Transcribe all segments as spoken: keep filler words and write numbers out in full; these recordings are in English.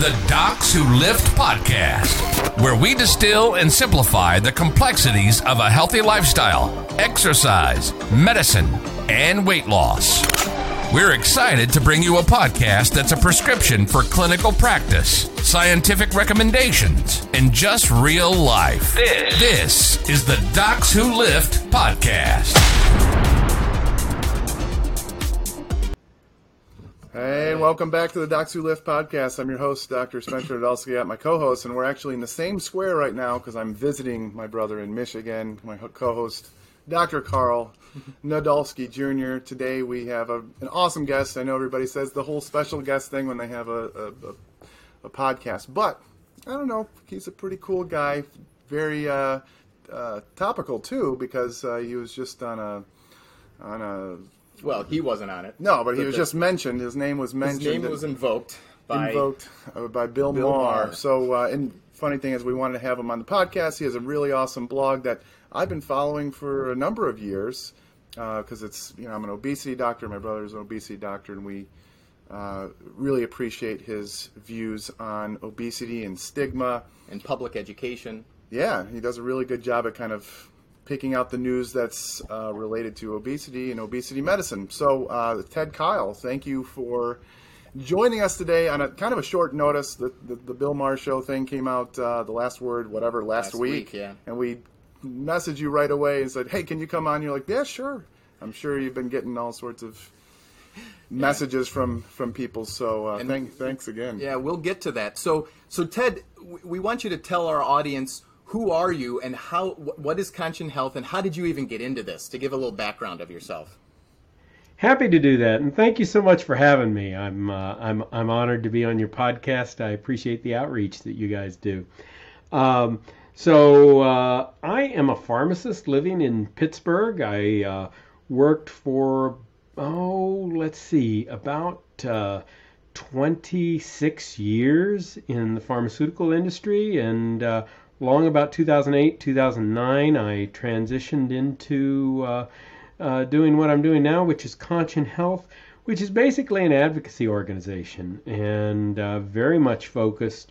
the Docs Who Lift podcast, where we distill and simplify the complexities of a healthy lifestyle, exercise, medicine, and weight loss. We're excited to bring you a podcast that's a prescription for clinical practice, scientific recommendations, and just real life. This, this is the Docs Who Lift podcast. Hey, and welcome back to the Docs Who Lift podcast. I'm your host, Doctor Spencer Nadolski, at my co-host, and we're actually in the same square right now because I'm visiting my brother in Michigan, my co-host, Doctor Carl Nadolski Junior Today we have a, an awesome guest. I know everybody says the whole special guest thing when they have a, a, a, a podcast, but I don't know. He's a pretty cool guy, very uh, uh, topical too, because uh, he was just on a on a. Well, he wasn't on it. No, but he but was the, just mentioned. His name was mentioned. His name was invoked by invoked uh, by Bill, Bill Maher. Maher. So, uh, and funny thing is, we wanted to have him on the podcast. He has a really awesome blog that I've been following for a number of years because uh, it's, you know, I'm an obesity doctor. My brother's an obesity doctor, and we uh, really appreciate his views on obesity and stigma and public education. Yeah, he does a really good job at kind of picking out the news that's uh, related to obesity and obesity medicine. So, uh, Ted Kyle, thank you for joining us today on a kind of a short notice. The, the, the Bill Maher show thing came out, uh, the last word, whatever, last, Last week. week, yeah. And we messaged you right away and said, hey, can you come on? You're like, yeah, sure. I'm sure you've been getting all sorts of messages yeah. from, from people. So uh, thank, thanks again. Yeah, we'll get to that. So, so Ted, we want you to tell our audience, who are you, and how? What is Conscious Health, and how did you even get into this? To give a little background of yourself. Happy to do that, and thank you so much for having me. I'm uh, I'm I'm honored to be on your podcast. I appreciate the outreach that you guys do. Um, so uh, I am a pharmacist living in Pittsburgh. I uh, worked for oh, let's see, about uh, twenty-six years in the pharmaceutical industry, and uh, long about two thousand eight, two thousand nine, I transitioned into uh, uh, doing what I'm doing now, which is Conscious Health, which is basically an advocacy organization and uh, very much focused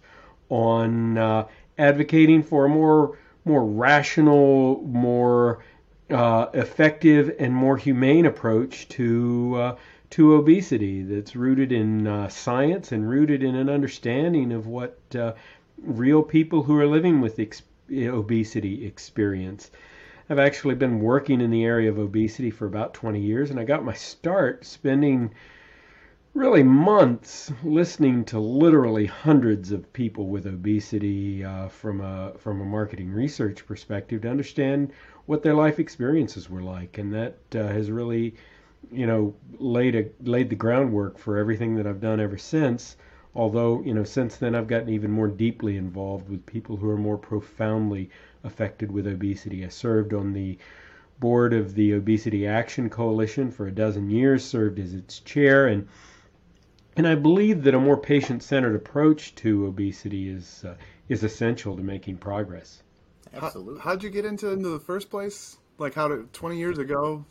on uh, advocating for a more more rational, more uh, effective, and more humane approach to uh, to obesity that's rooted in uh, science and rooted in an understanding of what uh, real people who are living with ex- obesity experience. I've actually been working in the area of obesity for about twenty years, and I got my start spending really months listening to literally hundreds of people with obesity uh, from a from a marketing research perspective to understand what their life experiences were like, and that uh, has really, you know, laid a, laid the groundwork for everything that I've done ever since. Although, you know, since then I've gotten even more deeply involved with people who are more profoundly affected with obesity. I served on the board of the Obesity Action Coalition for a dozen years, served as its chair, and and I believe that a more patient-centered approach to obesity is uh, is essential to making progress. Absolutely. How, how'd you get into into the first place? Like how did twenty years ago?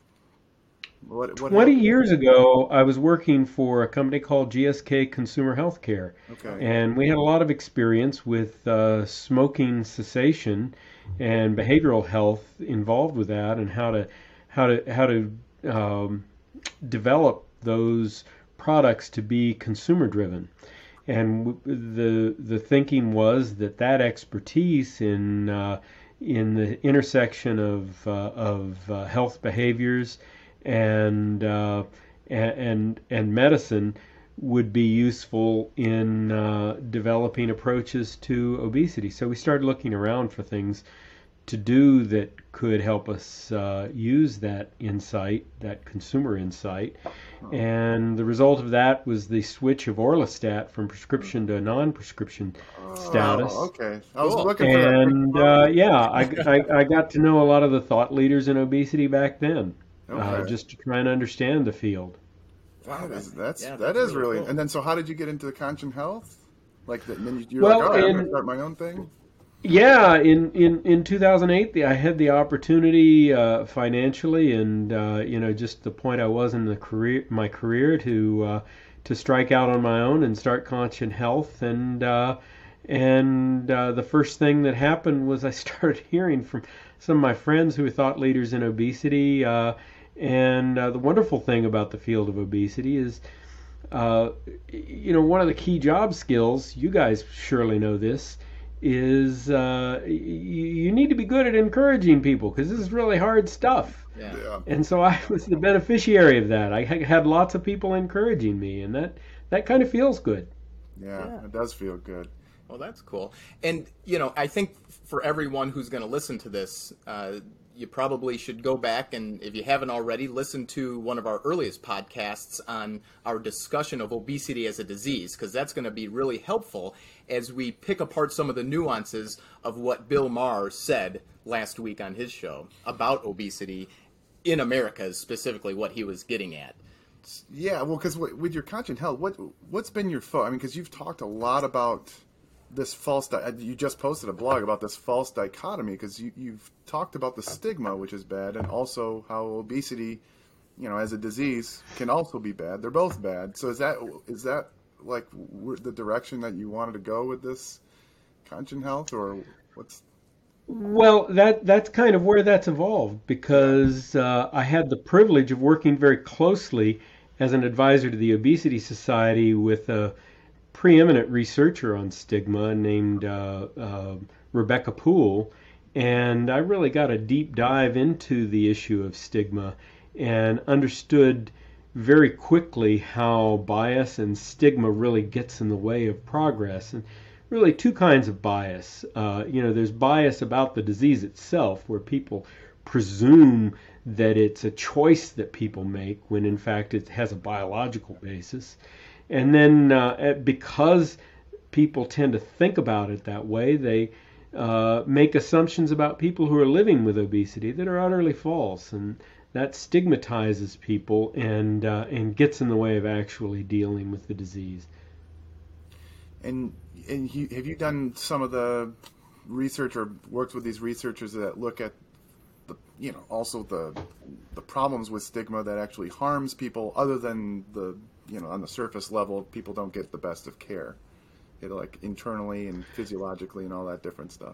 What, what twenty happened? years ago, I was working for a company called G S K Consumer Healthcare. Okay. And we had a lot of experience with uh, smoking cessation and behavioral health involved with that, and how to how to how to um, develop those products to be consumer driven. And the the thinking was that that expertise in uh, in the intersection of uh, of uh, health behaviors and uh, and and medicine would be useful in uh, developing approaches to obesity. So we started looking around for things to do that could help us uh, use that insight, that consumer insight. And the result of that was the switch of Orlistat from prescription to non-prescription status. Oh, okay. I was Cool. looking for that. And uh, yeah, I, I, I got to know a lot of the thought leaders in obesity back then, uh, Okay. just to try and understand the field. Wow, that's that's Yeah, that that's is really really. cool. And then, so how did you get into the Conscious Health? Like, the, then you, you're Well, like, all right, I'm in- gonna start my own thing. Yeah, in, in, in two thousand eight, the, I had the opportunity uh, financially and, uh, you know, just the point I was in the career, my career to uh, to strike out on my own and start Conscient Health. And uh, and uh, the first thing that happened was I started hearing from some of my friends who are thought leaders in obesity. Uh, and uh, the wonderful thing about the field of obesity is, uh, you know, one of the key job skills, you guys surely know this, is uh, you, you need to be good at encouraging people, because this is really hard stuff. Yeah. Yeah. And so I was the beneficiary of that. I had lots of people encouraging me, and that, that kind of feels good. Yeah, Yeah. it does feel good. Well, that's cool. And, you know, I think for everyone who's going to listen to this, uh, you probably should go back and, if you haven't already, listen to one of our earliest podcasts on our discussion of obesity as a disease, because that's going to be really helpful as we pick apart some of the nuances of what Bill Maher said last week on his show about obesity in America, is specifically what he was getting at. Yeah, well, because with your Conscient Health, what what's been your focus? I mean, because you've talked a lot about this false. Di- you just posted a blog about this false dichotomy, because you you've talked about the stigma, which is bad, and also how obesity, you know, as a disease, can also be bad. They're both bad. So is that is that like the direction that you wanted to go with this Conscient Health, or what's? Well, that that's kind of where that's evolved, because uh, I had the privilege of working very closely as an advisor to the Obesity Society with a preeminent researcher on stigma named uh, uh, Rebecca Poole, and I really got a deep dive into the issue of stigma and understood very quickly how bias and stigma really gets in the way of progress. And really two kinds of bias. Uh, you know, there's bias about the disease itself, where people presume that it's a choice that people make when in fact it has a biological basis. And then uh, because people tend to think about it that way, they uh, make assumptions about people who are living with obesity that are utterly false, and that stigmatizes people and uh, and gets in the way of actually dealing with the disease. And and you, have you done some of the research or worked with these researchers that look at the, you know, also the the problems with stigma that actually harms people, other than the, you know, on the surface level, people don't get the best of care, you know, like internally and physiologically and all that different stuff?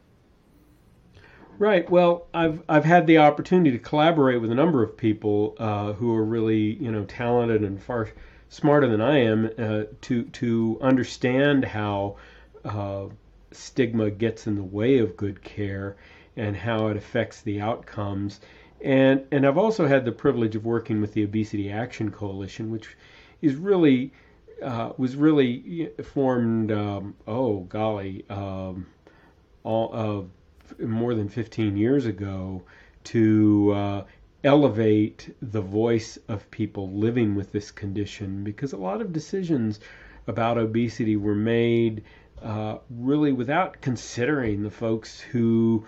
Right. Well, I've I've had the opportunity to collaborate with a number of people uh, who are really, you know, talented and far smarter than I am uh, to to understand how uh, stigma gets in the way of good care and how it affects the outcomes. And and I've also had the privilege of working with the Obesity Action Coalition, which is really uh, was really formed. Um, oh golly, um, all uh, more than fifteen years ago to uh, elevate the voice of people living with this condition, because a lot of decisions about obesity were made uh, really without considering the folks who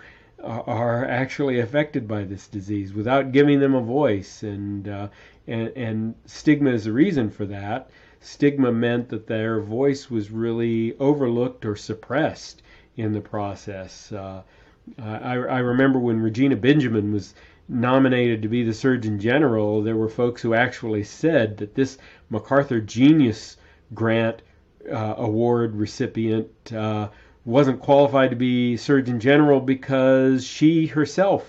are actually affected by this disease, without giving them a voice. And uh, and, and stigma is the reason for that. Stigma meant that their voice was really overlooked or suppressed in the process. Uh, I, I remember when Regina Benjamin was nominated to be the Surgeon General, there were folks who actually said that this MacArthur Genius Grant uh, Award recipient uh, wasn't qualified to be Surgeon General because she herself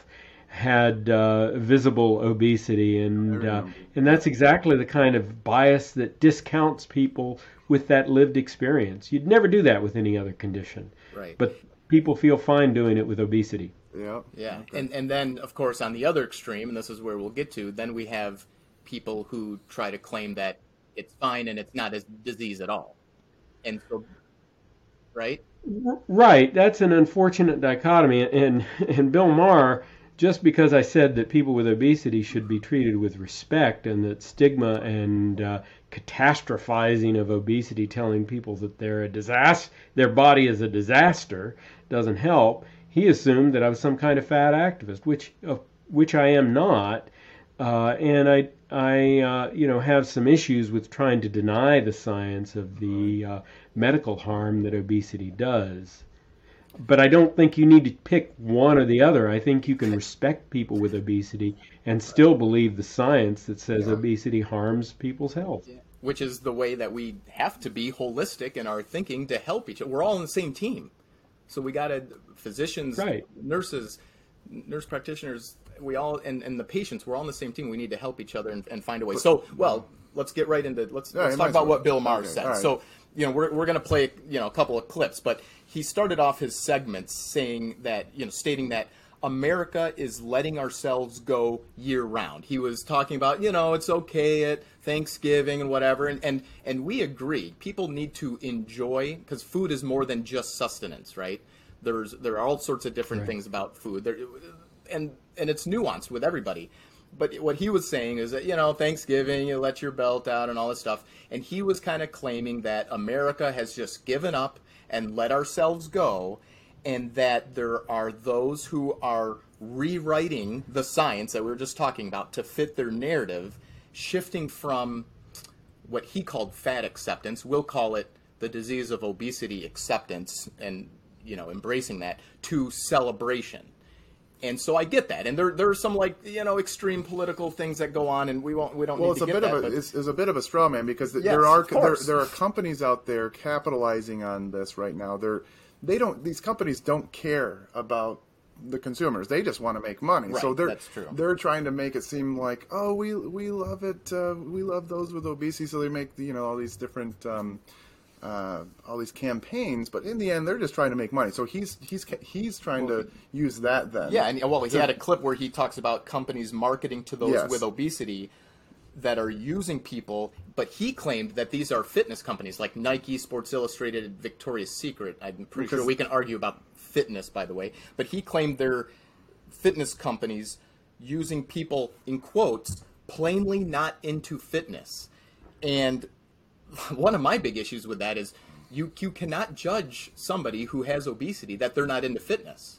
had uh, visible obesity, and uh, and that's exactly the kind of bias that discounts people with that lived experience. You'd never do that with any other condition, Right. but people feel fine doing it with obesity. Yeah. Yeah, Okay. and and then of course on the other extreme, and this is where we'll get to, then we have people who try to claim that it's fine and it's not a disease at all, and so, right? Right, that's an unfortunate dichotomy, and and Bill Maher, just because I said that people with obesity should be treated with respect, and that stigma and uh, catastrophizing of obesity, telling people that they're a disaster, their body is a disaster, doesn't help. He assumed that I was some kind of fat activist, which uh, which I am not, uh, and I I uh, you know have some issues with trying to deny the science of the uh, medical harm that obesity does. But I don't think you need to pick one or the other. I think you can respect people with obesity and still believe the science that says Yeah. obesity harms people's health. which is the way that we have to be holistic in our thinking to help each other. We're all on the same team. So we got to, physicians, right. nurses, nurse practitioners, we all, and, and the patients, we're all on the same team. We need to help each other and, and find a way. So, well, let's get right into, let's, yeah, let's talk about well. what Bill Maher okay. said. Right. So, you know, we're, we're going to play, you know, a couple of clips, but he started off his segments saying that, you know, stating that America is letting ourselves go year round. He was talking about, you know, it's okay at Thanksgiving and whatever. And, and, and we agree. People need to enjoy, because food is more than just sustenance, right? There's, there are all sorts of different right. things about food. There, and, and it's nuanced with everybody. But what he was saying is that, you know, Thanksgiving, you let your belt out and all this stuff. And he was kind of claiming that America has just given up and let ourselves go, and that there are those who are rewriting the science that we were just talking about to fit their narrative, shifting from what he called fat acceptance, we'll call it the disease of obesity acceptance, and, you know, embracing that, to celebration. And so I get that, and there there are some, like, you know, extreme political things that go on, and we won't we don't well, need it's to a get bit that, of a but... it's, it's a bit of a straw man, because Yes, there are of there, course. there are companies out there capitalizing on this right now. They're they don't these companies don't care about the consumers. They just want to make money. Right, so they're that's true. they're trying to make it seem like, oh, we we love it. Uh, we love those with obesity. So they make, you know, all these different. Um, Uh, all these campaigns, but in the end, they're just trying to make money. So he's he's he's trying Well, to use that then. Yeah, and well, he to, had a clip where he talks about companies marketing to those Yes. with obesity that are using people, but he claimed that these are fitness companies like Nike, Sports Illustrated, Victoria's Secret. I'm pretty Because- sure we can argue about fitness, by the way, but he claimed they're fitness companies using people, in quotes, plainly not into fitness. And one of my big issues with that is you you cannot judge somebody who has obesity that they're not into fitness.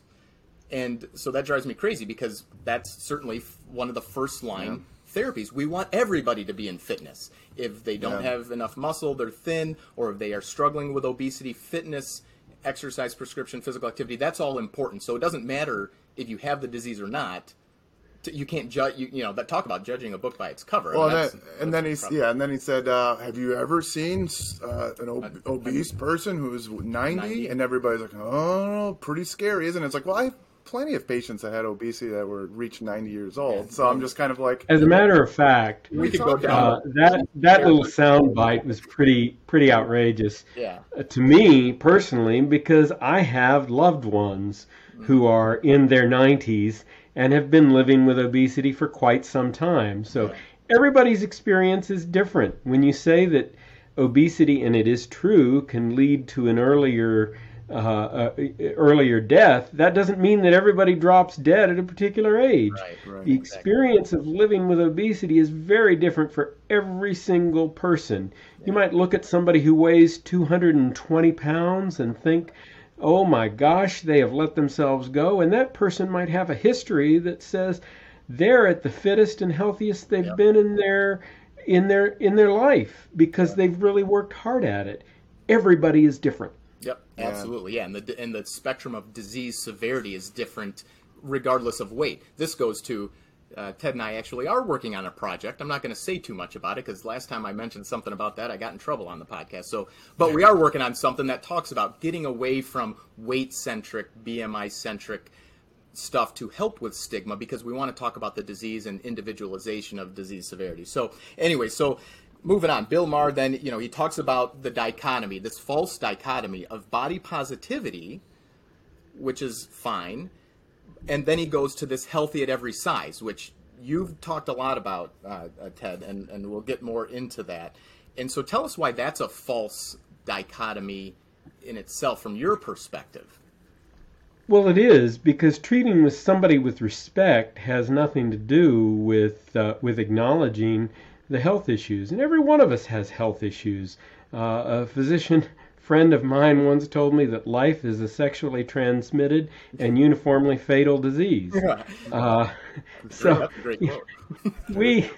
And so that drives me crazy, because that's certainly f- one of the first line yeah. therapies. We want everybody to be in fitness. If they don't Yeah. have enough muscle, they're thin, or if they are struggling with obesity, fitness, exercise prescription, physical activity, that's all important. So it doesn't matter if you have the disease or not. You can't judge, you, you know, that talk about judging a book by its cover. Well, I mean, and, that's, then, that's and then he's probably- yeah, and then he said, uh, "Have you ever seen uh, an ob- obese person who's ninety?" ninety? And everybody's like, "Oh, pretty scary, isn't it?" It's like, well, I have plenty of patients that had obesity that were reached ninety years old. So I'm just kind of like, As a matter of fact, we could go down. uh, that that little sound bite was pretty pretty outrageous. Yeah. Uh, to me personally, because I have loved ones who are in their nineties and have been living with obesity for quite some time. So everybody's experience is different. When you say that obesity, and it is true, can lead to an earlier uh, uh, earlier death, that doesn't mean that everybody drops dead at a particular age. Right, right. The experience of living with obesity is very different for every single person. You might look at somebody who weighs two hundred twenty pounds and think, oh my gosh, they have let themselves go. And that person might have a history that says they're at the fittest and healthiest they've Yep. been in their in their in their life, because they've really worked hard at it. Everybody is different. Yep, absolutely, yeah. And the and the spectrum of disease severity is different regardless of weight. This goes to uh, Ted and I actually are working on a project. I'm not going to say too much about it, because last time I mentioned something about that, I got in trouble on the podcast. So, but we are working on something that talks about getting away from weight-centric, B M I-centric stuff to help with stigma, because we want to talk about the disease and individualization of disease severity. So, anyway, so. Moving on, Bill Maher then, you know, he talks about the dichotomy, this false dichotomy of body positivity, which is fine, and then he goes to this healthy at every size, which you've talked a lot about, uh, uh, Ted, and, and we'll get more into that. And so tell us why that's a false dichotomy in itself from your perspective. Well, it is, because treating with somebody with respect has nothing to do with uh, with acknowledging the health issues. And every one of us has health issues. Uh, a physician friend of mine once told me that life is a sexually transmitted and uniformly fatal disease. Uh, so That's a great quote. we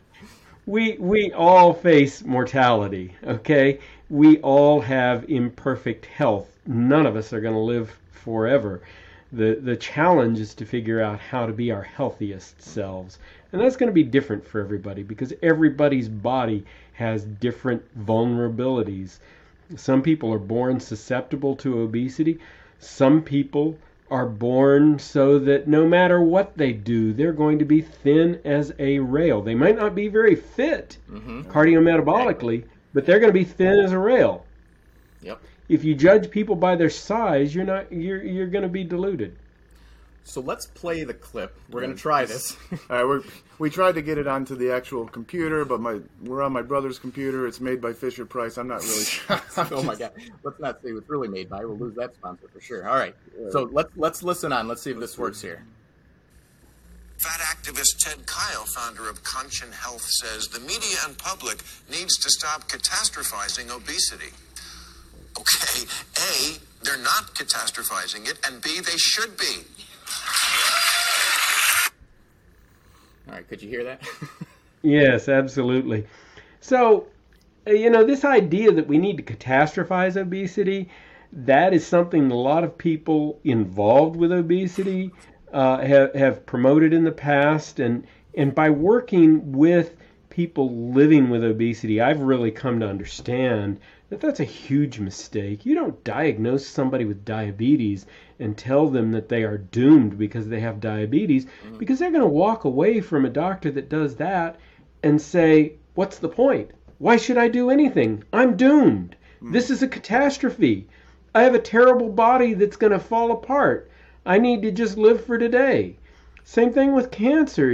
we we all face mortality, okay? We all have imperfect health. None of us are going to live forever. The the challenge is to figure out how to be our healthiest selves. And that's going to be different for everybody, because everybody's body has different vulnerabilities. Some people are born susceptible to obesity. Some people are born so that no matter what they do, they're going to be thin as a rail. They might not be very fit mm-hmm. cardiometabolically, but they're going to be thin as a rail. Yep. If you judge people by their size, you're not you're you're going to be deluded. So let's play the clip. We're going to try this. All right, we're, we tried to get it onto the actual computer, but my we're on my brother's computer. It's made by Fisher Price. I'm not really sure. Oh my God! Let's not say it's really made by. We'll lose that sponsor for sure. All right. So let's let's listen on. Let's see if this works here. Fat activist Ted Kyle, founder of Conscience Health, says the media and public needs to stop catastrophizing obesity. Okay, A, they're not catastrophizing it, and B, they should be. All right, could you hear that? Yes, absolutely. So, you know, this idea that we need to catastrophize obesity, that is something a lot of people involved with obesity uh, have, have promoted in the past. And, and by working with people living with obesity, I've really come to understand that that's a huge mistake. You don't diagnose somebody with diabetes and tell them that they are doomed because they have diabetes, mm-hmm. because they're going to walk away from a doctor that does that and say, what's the point? Why should I do anything? I'm doomed. Mm-hmm. This is a catastrophe. I have a terrible body that's going to fall apart. I need to just live for today. Same thing with cancer.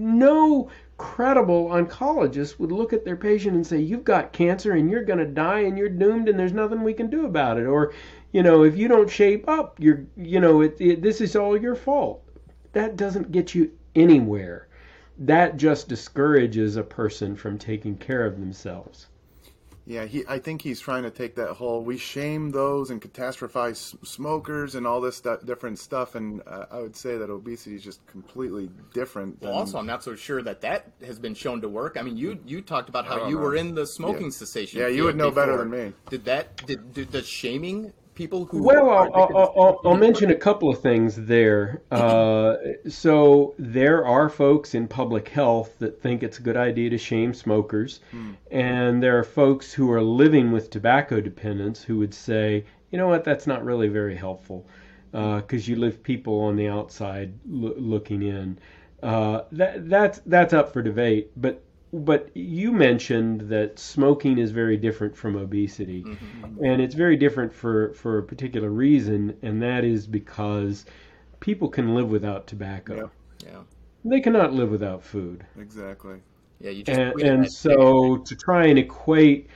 No credible oncologist would look at their patient and say, you've got cancer and you're going to die and you're doomed and there's nothing we can do about it. Or, you know, if you don't shape up, you're, you know, it, it, this is all your fault. That doesn't get you anywhere. That just discourages a person from taking care of themselves. Yeah, he. I think he's trying to take that whole, we shame those and catastrophize smokers and all this stu- different stuff, and uh, I would say that obesity is just completely different. Well, than, also, I'm not so sure that that has been shown to work. I mean, you you talked about how you know. were in the smoking yeah. cessation. Yeah, you would know before. better than me. Did that, did, did the shaming people who... Well, I'll, I'll, I'll, I'll mention a couple of things there. Uh, so there are folks in public health that think it's a good idea to shame smokers. Hmm. And there are folks who are living with tobacco dependence who would say, you know what, that's not really very helpful because uh, you leave people on the outside lo- looking in. Uh, that, that's, that's up for debate. But But you mentioned that smoking is very different from obesity, mm-hmm. and it's very different for, for a particular reason, and that is because people can live without tobacco. Yeah. Yeah. They cannot live without food. Exactly. Yeah, you just and and so to try and equate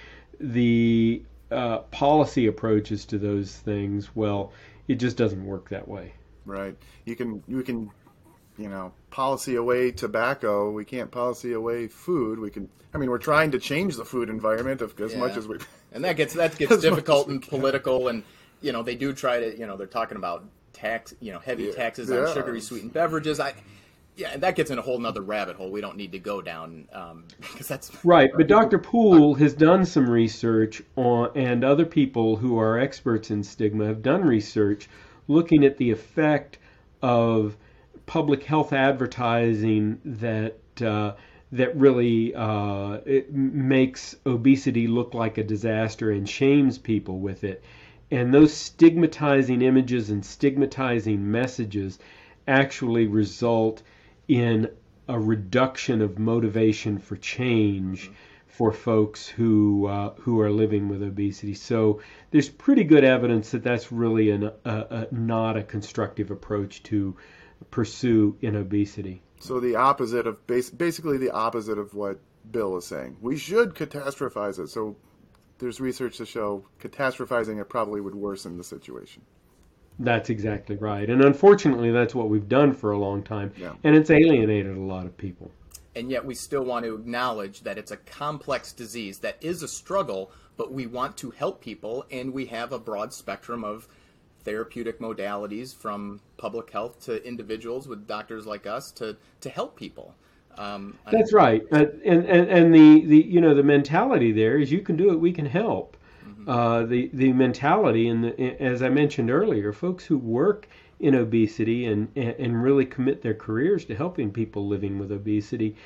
the uh, policy approaches to those things, well, it just doesn't work that way. Right. You can you can. you know, policy away tobacco. We can't policy away food. We can, I mean, we're trying to change the food environment of, as yeah. much as we... And that gets that gets difficult and political, and, you know, they do try to, you know, they're talking about tax, you know, heavy yeah. taxes yeah. on sugary sweetened beverages. I, yeah, and that gets in a whole nother rabbit hole we don't need to go down, um, because that's... Right, but Doctor Poole has done some research on, and other people who are experts in stigma have done research looking at the effect of public health advertising that uh, that really uh, it makes obesity look like a disaster and shames people with it. And those stigmatizing images and stigmatizing messages actually result in a reduction of motivation for change mm-hmm. for folks who uh, who are living with obesity. So there's pretty good evidence that that's really an, a, a, not a constructive approach to pursue in obesity. So the opposite of bas- basically the opposite of what Bill is saying. We should catastrophize it. So there's research to show catastrophizing it probably would worsen the situation. That's exactly right. And unfortunately, that's what we've done for a long time. Yeah. And it's alienated a lot of people. And yet we still want to acknowledge that it's a complex disease that is a struggle, but we want to help people, and we have a broad spectrum of therapeutic modalities from public health to individuals with doctors like us to, to help people. Um, That's right. Uh, and, and, and the, the, you know, the mentality there is you can do it, we can help. Mm-hmm. Uh, the, the mentality, and the, as I mentioned earlier, folks who work in obesity and, and really commit their careers to helping people living with obesity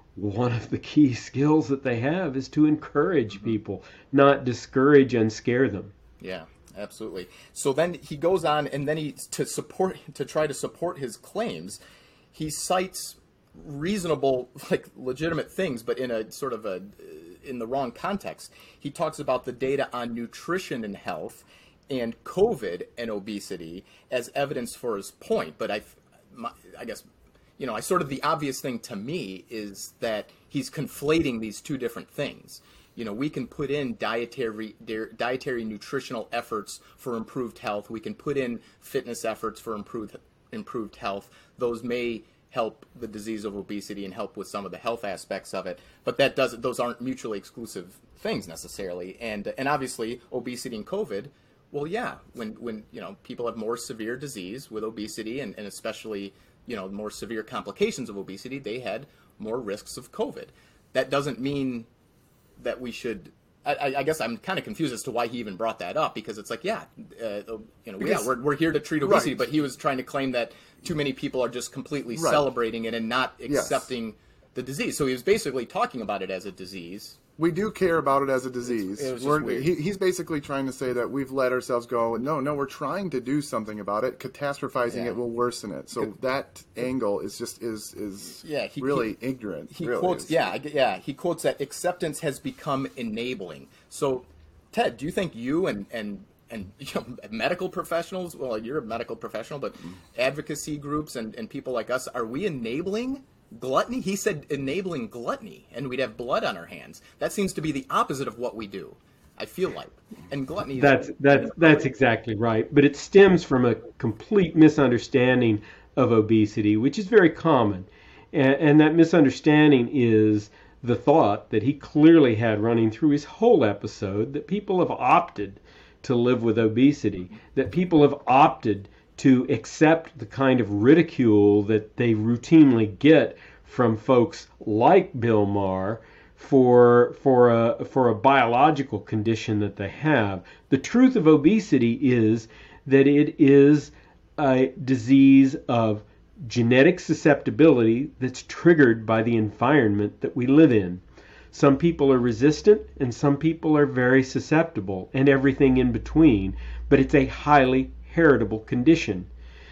one of the key skills that they have is to encourage people, not discourage and scare them. Yeah, absolutely. So then he goes on, and then he to support to try to support his claims, he cites reasonable, like legitimate things, but in a sort of a in the wrong context. He talks about the data on nutrition and health and COVID and obesity as evidence for his point. But I, my, I guess, you know, I sort of the obvious thing to me is that he's conflating these two different things. You know, we can put in dietary dietary nutritional efforts for improved health. We can put in fitness efforts for improved improved health. Those may help the disease of obesity and help with some of the health aspects of it, but that doesn't; those aren't mutually exclusive things necessarily. And and obviously, obesity and COVID. Well, yeah, when when you know people have more severe disease with obesity, and, and especially you know more severe complications of obesity, they had more risks of COVID. That doesn't mean that we should. I, I guess I'm kind of confused as to why he even brought that up, because it's like, yeah, uh, you know, because, yeah, we're we're here to treat obesity, right. But he was trying to claim that too many people are just completely right. celebrating it and not accepting yes. the disease. So he was basically talking about it as a disease. We do care about it as a disease. It was we're, weird. He, he's basically trying to say that we've let ourselves go. No, no, we're trying to do something about it. Catastrophizing Yeah. it will worsen it. So that angle is just is is Yeah, he- really he- ignorant. He really quotes, is. yeah, I get- yeah, he quotes that acceptance has become enabling. So, Ted, do you think you and and and you know, medical professionals, well, you're a medical professional, but advocacy groups and, and people like us, are we enabling gluttony? He said enabling gluttony, and we'd have blood on our hands. That seems to be the opposite of what we do, I feel like. And gluttony is- That's that's that's exactly right. But it stems from a complete misunderstanding of obesity, which is very common. And, and that misunderstanding is the thought that he clearly had running through his whole episode, that people have opted to live with obesity, that people have opted to accept the kind of ridicule that they routinely get from folks like Bill Maher for for a for a biological condition that they have. The truth of obesity is that it is a disease of genetic susceptibility that's triggered by the environment that we live in. Some people are resistant and some people are very susceptible, and everything in between, but it's a highly heritable condition.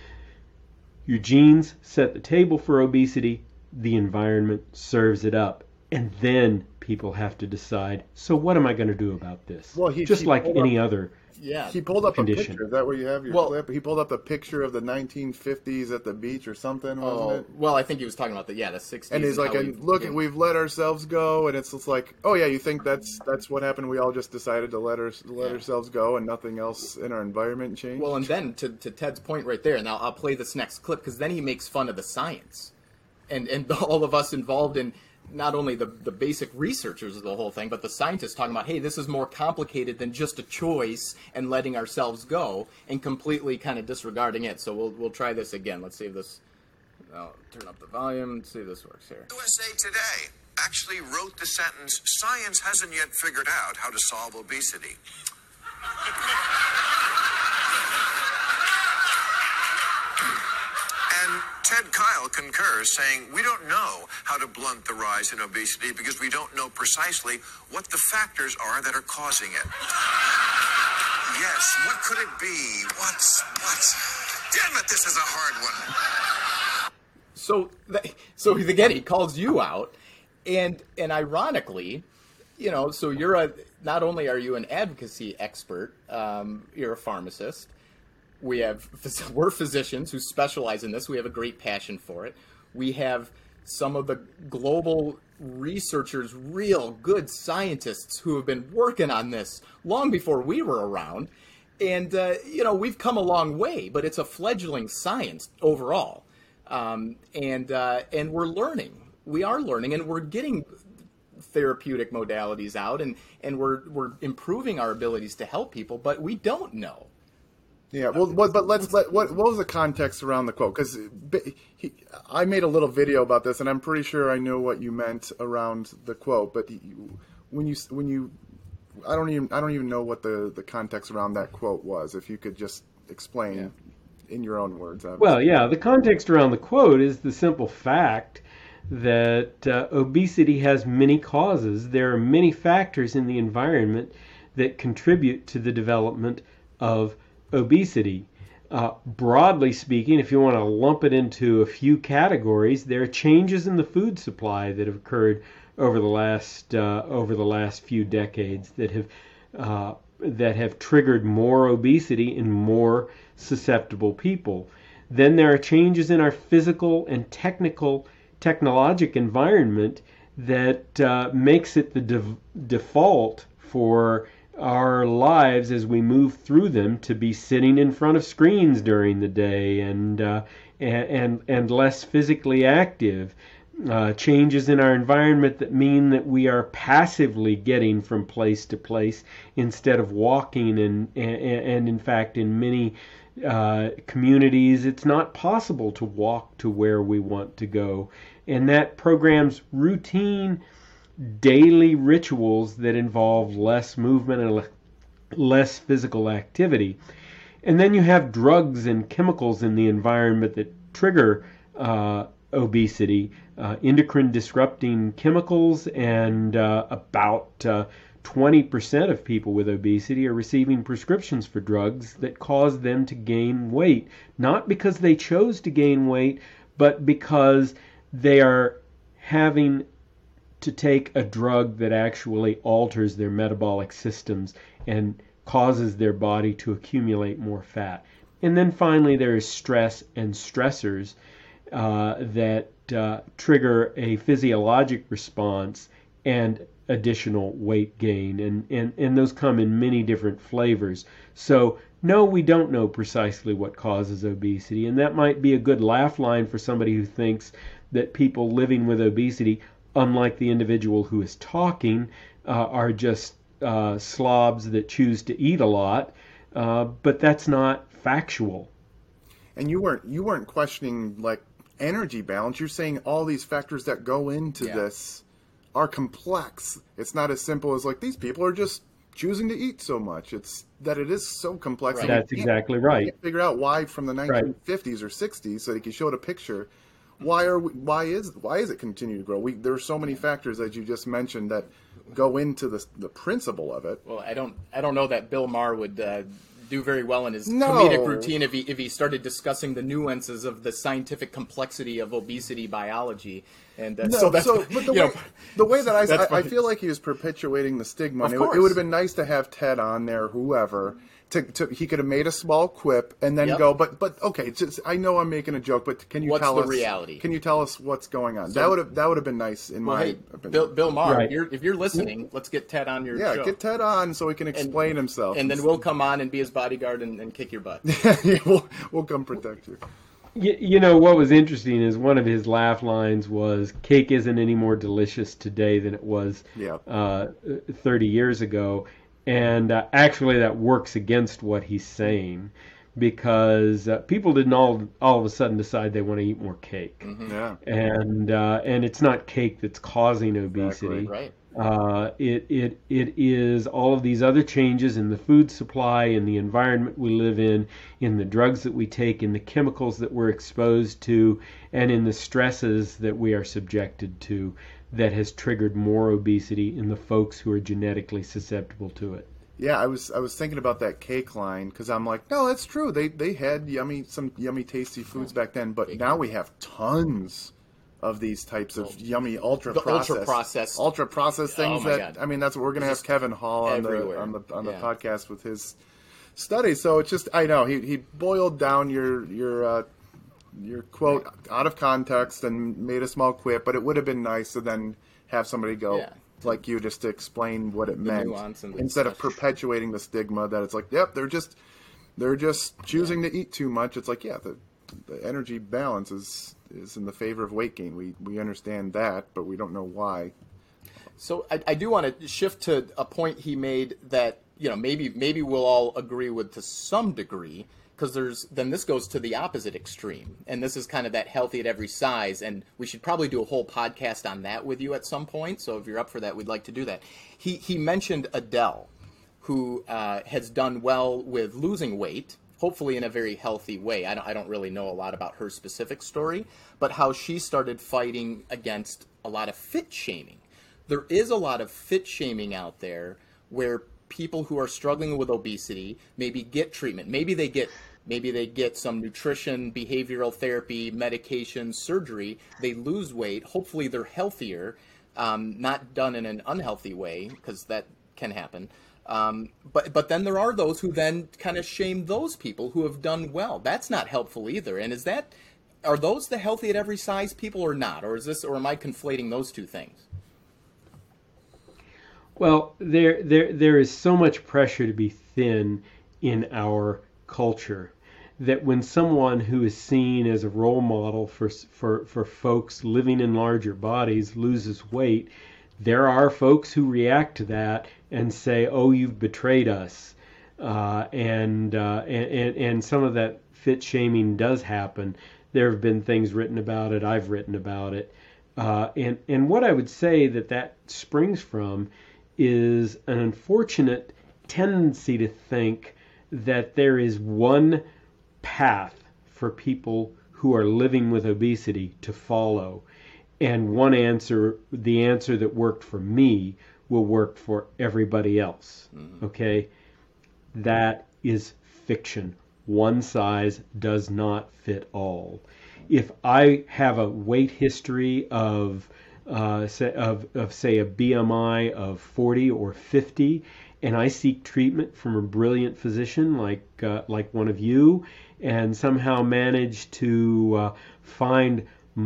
Your genes set the table for obesity, the environment serves it up, and then people have to decide, so what am I going to do about this? Well, he- Just he like pulled any up- other yeah. He pulled up condition. a picture. Is that where you have your Well- clip? He pulled up a picture of the nineteen fifties at the beach or something, wasn't Oh, it? well, I think he was talking about the, yeah, the sixties. And he's like, how and we've- look, we've let ourselves go, and it's just like, oh yeah, you think that's that's what happened? We all just decided to let our, let Yeah. ourselves go, and nothing else in our environment changed. Well, and then to, to Ted's point right there, and I'll, I'll play this next clip, because then he makes fun of the science. And and all of us involved in not only the, the basic researchers of the whole thing, but the scientists talking about, hey, this is more complicated than just a choice and letting ourselves go, and completely kind of disregarding it. So we'll we'll try this again. Let's see if this, I'll turn up the volume, let's see if this works here. U S A Today actually wrote the sentence, science hasn't yet figured out how to solve obesity. And Ted Kyle concurs, saying, we don't know how to blunt the rise in obesity because we don't know precisely what the factors are that are causing it. Yes, what could it be? What's, what? Damn it, this is a hard one. So, th- so again, he calls you out, and and ironically, you know, so you're a not only are you an advocacy expert, um, you're a pharmacist. We have we're physicians who specialize in this. We have a great passion for it. We have some of the global researchers, real good scientists who have been working on this long before we were around. And, uh, you know, we've come a long way, but it's a fledgling science overall. Um, and uh, and we're learning. We are learning, and we're getting therapeutic modalities out, and, and we're we're improving our abilities to help people, but we don't know. Yeah, well, but, but let's let what what was the context around the quote? Because I made a little video about this, and I'm pretty sure I know what you meant around the quote. But he, when you when you, I don't even I don't even know what the, the context around that quote was. If you could just explain Yeah. in your own words. Obviously. Well, yeah, the context around the quote is the simple fact that uh, obesity has many causes. There are many factors in the environment that contribute to the development of obesity. Uh, broadly speaking, if you want to lump it into a few categories, there are changes in the food supply that have occurred over the last uh, over the last few decades that have uh, that have triggered more obesity in more susceptible people. Then there are changes in our physical and technical technologic environment that uh, makes it the de- default for our lives as we move through them to be sitting in front of screens during the day and uh, and and less physically active. Uh, changes in our environment that mean that we are passively getting from place to place instead of walking, and and, and in fact in many uh, communities it's not possible to walk to where we want to go, and that programs routine daily rituals that involve less movement and le- less physical activity. And then you have drugs and chemicals in the environment that trigger uh, obesity, uh, endocrine disrupting chemicals, and uh, about uh, twenty percent of people with obesity are receiving prescriptions for drugs that cause them to gain weight, not because they chose to gain weight, but because they are having to take a drug that actually alters their metabolic systems and causes their body to accumulate more fat. And then finally there is stress and stressors uh, that uh, trigger a physiologic response and additional weight gain, and, and, and those come in many different flavors. So no, we don't know precisely what causes obesity, and that might be a good laugh line for somebody who thinks that people living with obesity, unlike the individual who is talking, uh, are just uh, slobs that choose to eat a lot, uh, but that's not factual. And you weren't you weren't questioning like energy balance. You're saying all these factors that go into Yeah. this are complex. It's not as simple as like these people are just choosing to eat so much. It's that it is so complex. Right. and you That's can't- exactly you right. can't figure out why from the nineteen fifties or sixties, so they can show it a picture. Why are we, why is why is it continue to grow? We there are so many factors that you just mentioned that go into the the principle of it. Well, I don't, I don't know that Bill Maher would uh, do very well in his No. comedic routine if he if he started discussing the nuances of the scientific complexity of obesity biology. And uh, No, so that's so but the you way, know, the way that I, that's I, I funny. feel like he was perpetuating the stigma. Of And it, would- it course. would have been nice to have Ted on there, whoever. To, to, he could have made a small quip and then Yep. go, but but okay, just, I know I'm making a joke, but can you What's tell the us reality? Can you tell us what's going on? that would have that would have been nice in Well, my hey, opinion. Bill, Bill Maher, Right. if you're if you're listening, let's get Ted on your yeah, show. get Ted on so he can explain himself, and then we'll come on and be his bodyguard and, and kick your butt. we'll we'll come protect you. You, you know, what was interesting is one of his laugh lines was, cake isn't any more delicious today than it was Yeah. uh, thirty years ago. And uh, actually that works against what he's saying, because uh, people didn't all all of a sudden decide they want to eat more cake. Yeah, And uh, and it's not cake that's causing obesity. Right. Uh, it, it, it is all of these other changes in the food supply, in the environment we live in, in the drugs that we take, in the chemicals that we're exposed to, and in the stresses that we are subjected to that has triggered more obesity in the folks who are genetically susceptible to it. yeah. I was I was thinking about that cake line because I'm like, no, that's true. They they had yummy some yummy tasty foods back then, but now we have tons of these types of yummy ultra The processed ultra-processed- ultra processed things Oh my that God. I mean that's what we're gonna have Kevin Hall on the everywhere. on the on the Yeah. podcast with his study. So it's just I know he he boiled down your your uh, your quote out of context and made a small quip, but it would have been nice to then have somebody go Yeah. like you just to explain what it meant nuance and the instead of discussion. perpetuating the stigma that it's like, yep, they're just they're just choosing to eat too much. It's like, yeah, the the energy balance is is in the favor of weight gain. We we understand that, but we don't know why. So I, I do want to shift to a point he made that, you know, maybe maybe we'll all agree with to some degree, because there's then this goes to the opposite extreme, and this is kind of that healthy at every size, and we should probably do a whole podcast on that with you at some point. So if you're up for that, we'd like to do that. He he mentioned Adele, who uh, has done well with losing weight, hopefully in a very healthy way. I don't, I don't really know a lot about her specific story, but how she started fighting against a lot of fit shaming. There is a lot of fit shaming out there where people who are struggling with obesity maybe get treatment. Maybe they get maybe they get some nutrition, behavioral therapy, medication, surgery. They lose weight. Hopefully they're healthier, um, not done in an unhealthy way, because that can happen. Um, but but then there are those who then kind of shame those people who have done well. That's not helpful either. And is that, are those the healthy at every size people or not? Or is this, or am I conflating those two things? Well, there there there is so much pressure to be thin in our culture that when someone who is seen as a role model for for for folks living in larger bodies loses weight, there are folks who react to that and say, "Oh, you've betrayed us," uh, and, uh, and and some of that fit shaming does happen. There have been things written about it. I've written about it, uh, and and what I would say that that springs from is an unfortunate tendency to think that there is one path for people who are living with obesity to follow. And one answer, the answer that worked for me, will work for everybody else. Mm-hmm. Okay? That is fiction. One size does not fit all. If I have a weight history of, uh, say, of, of, say, a B M I of forty or fifty, and I seek treatment from a brilliant physician like, uh, like one of you, and somehow manage to uh, find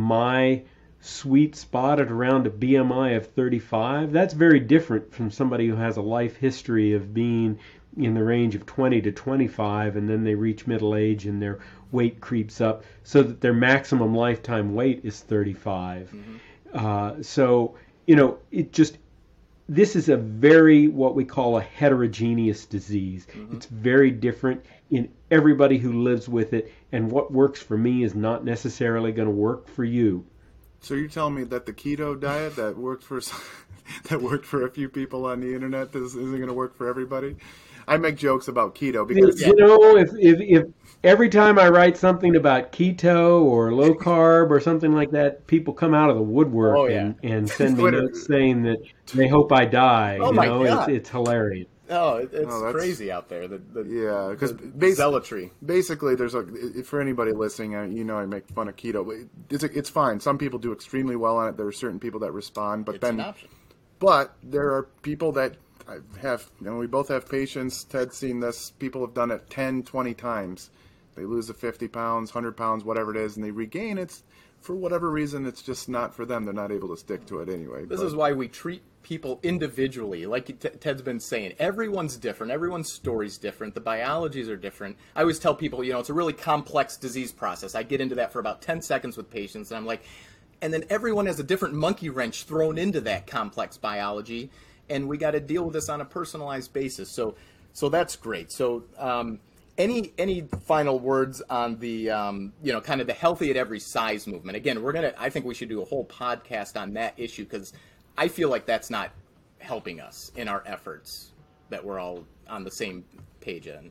my sweet spot at around a B M I of thirty-five, that's very different from somebody who has a life history of being in the range of twenty to twenty-five, and then they reach middle age and their weight creeps up so that their maximum lifetime weight is thirty-five. Mm-hmm. Uh, so, you know, it just, this is a very, what we call a heterogeneous disease. Mm-hmm. It's very different in everybody who lives with it, and what works for me is not necessarily going to work for you. So you're telling me that the keto diet that worked for that worked for a few people on the internet isn't going to work for everybody? I make jokes about keto because you know, if, if if every time I write something about keto or low carb or something like that, people come out of the woodwork oh, yeah. and, and send me notes saying that they hope I die. Oh you my know, God. It's, it's hilarious. Oh, it's oh, crazy out there. The, the, yeah, because basi- zealotry. Basically, there's a for anybody listening, you know, I make fun of keto. It's it's fine. Some people do extremely well on it. There are certain people that respond, but it's then, an option. But there are people that have. You know, we both have patients. Ted's seen this. People have done it ten, twenty times. They lose the fifty pounds, one hundred pounds, whatever it is, and they regain it. For whatever reason, it's just not for them. They're not able to stick to it anyway. This but. is why we treat people individually. Like T- Ted's been saying, everyone's different. Everyone's story's different. The biologies are different. I always tell people, you know, it's a really complex disease process. I get into that for about ten seconds with patients, and I'm like, and then everyone has a different monkey wrench thrown into that complex biology, and we got to deal with this on a personalized basis. So, so that's great. So, um, Any any final words on the um, you know kind of the healthy at every size movement? Again, we're gonna. I think we should do a whole podcast on that issue because I feel like that's not helping us in our efforts that we're all on the same page in.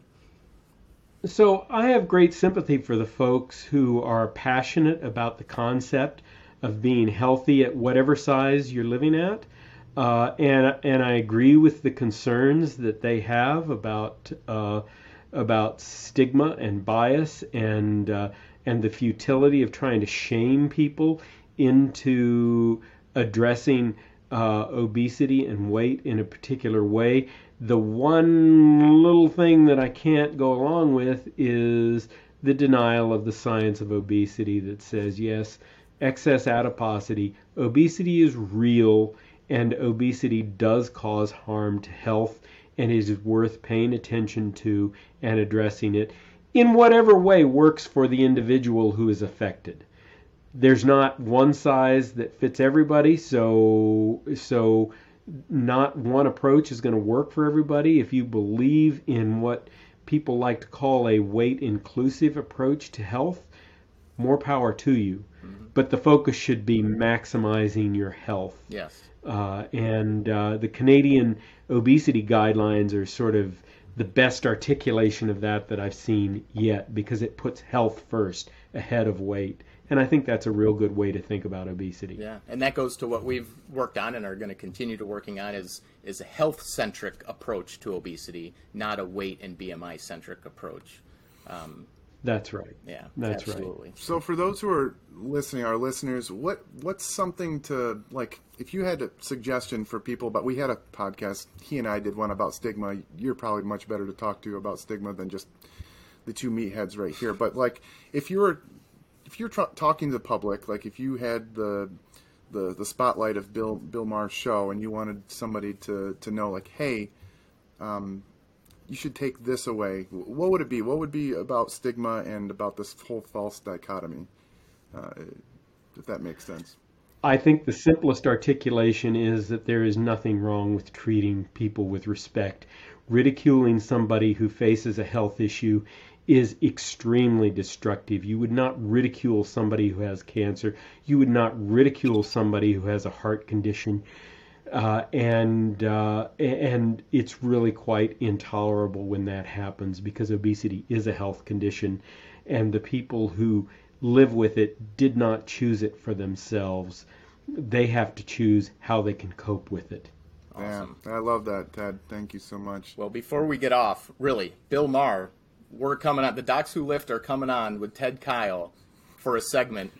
So I have great sympathy for the folks who are passionate about the concept of being healthy at whatever size you're living at, uh, and and I agree with the concerns that they have about. Uh, about stigma and bias and uh, and the futility of trying to shame people into addressing uh, obesity and weight in a particular way. The one little thing that I can't go along with is the denial of the science of obesity that says, yes, excess adiposity, obesity is real, and obesity does cause harm to health, and it is worth paying attention to and addressing it in whatever way works for the individual who is affected. There's not one size that fits everybody, so so not one approach is going to work for everybody. If you believe in what people like to call a weight-inclusive approach to health, more power to you. Mm-hmm. But the focus should be maximizing your health. Yes. Uh, and uh, the Canadian obesity guidelines are sort of the best articulation of that that I've seen yet, because it puts health first ahead of weight. And I think that's a real good way to think about obesity. Yeah, and that goes to what we've worked on and are going to continue to working on is is a health-centric approach to obesity, not a weight and B M I-centric approach. Um, that's right. Yeah, that's absolutely. right. So for those who are listening, our listeners, what what's something to, like, if you had a suggestion for people, but we had a podcast, he and I did one about stigma. You're probably much better to talk to about stigma than just the two meatheads right here. But, like, if you were if you're tra- talking to the public, like if you had the the the spotlight of Bill Bill Maher's show and you wanted somebody to, to know, like, hey, um, you should take this away, what would it be? What would be about stigma and about this whole false dichotomy, uh, if that makes sense? I think the simplest articulation is that there is nothing wrong with treating people with respect. Ridiculing somebody who faces a health issue is extremely destructive. You would not ridicule somebody who has cancer. You would not ridicule somebody who has a heart condition. Uh, and uh, and it's really quite intolerable when that happens, because obesity is a health condition, and the people who live with it did not choose it for themselves. They have to choose how they can cope with it. Awesome. Damn, I love that, Ted. Thank you so much. Well, before we get off, really, Bill Maher, we're coming on. The Docs Who Lift are coming on with Ted Kyle for a segment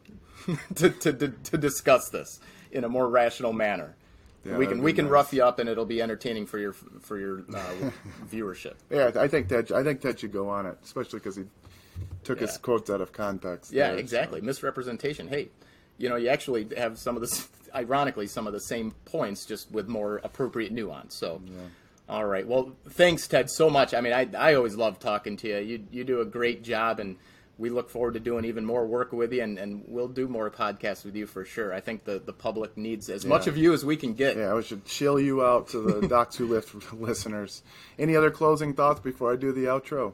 to, to, to to discuss this in a more rational manner. Yeah, we can we can nice. rough you up, and it'll be entertaining for your for your uh, viewership. Yeah, I think that I think that should go on it, especially because he took his Yeah. quotes out of context. Yeah, there, exactly. so. Misrepresentation. Hey, you know, you actually have some of the, ironically, some of the same points, just with more appropriate nuance. So, Yeah. all right. Well, thanks, Ted, so much. I mean, I I always love talking to you. You you do a great job, and we look forward to doing even more work with you, and, and we'll do more podcasts with you for sure. I think the, the public needs as much Yeah. of you as we can get. Yeah, we should chill you out to the Docs Who Lift listeners. Any other closing thoughts before I do the outro?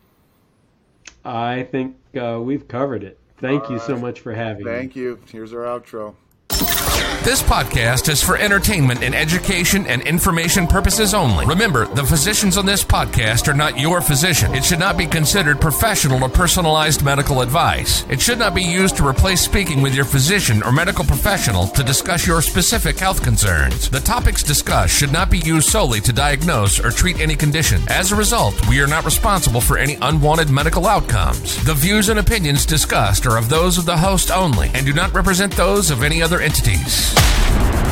I think uh, we've covered it. Thank you so much for having me. Thank you. Here's our outro. This podcast is for entertainment and education and information purposes only. Remember, the physicians on this podcast are not your physician. It should not be considered professional or personalized medical advice. It should not be used to replace speaking with your physician or medical professional to discuss your specific health concerns. The topics discussed should not be used solely to diagnose or treat any condition. As a result, we are not responsible for any unwanted medical outcomes. The views and opinions discussed are of those of the host only and do not represent those of any other entities.